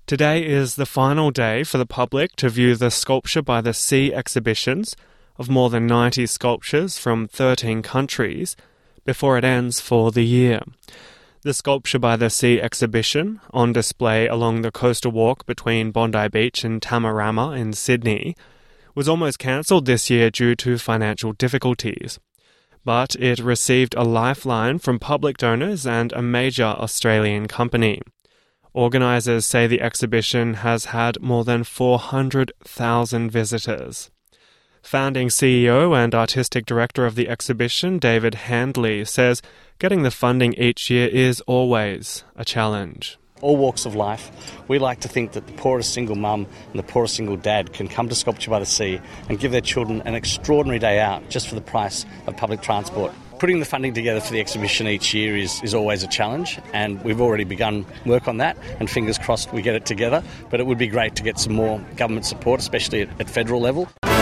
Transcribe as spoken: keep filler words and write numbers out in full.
Today is the final day for the public to view the Sculpture by the Sea exhibitions of more than ninety sculptures from thirteen countries before it ends for the year. The Sculpture by the Sea exhibition, on display along the coastal walk between Bondi Beach and Tamarama in Sydney, was almost cancelled this year due to financial difficulties. But it received a lifeline from public donors and a major Australian company. Organisers say the exhibition has had more than four hundred thousand visitors. Founding C E O and Artistic Director of the exhibition, David Handley, says getting the funding each year is always a challenge. All walks of life, we like to think that the poorest single mum and the poorest single dad can come to Sculpture by the Sea and give their children an extraordinary day out just for the price of public transport. Putting the funding together for the exhibition each year is, is always a challenge, and we've already begun work on that, and fingers crossed we get it together. But it would be great to get some more government support, especially at, at federal level.